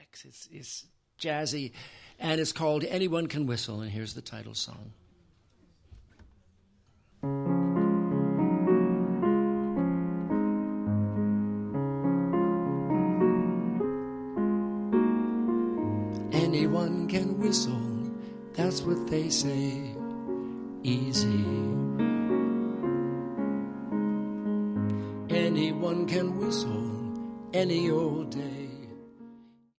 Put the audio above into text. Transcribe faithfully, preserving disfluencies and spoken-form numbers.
sax. It's, it's jazzy, and it's called Anyone Can Whistle, and here's the title song. Anyone can whistle, that's what they say, easy. Anyone can whistle any old day.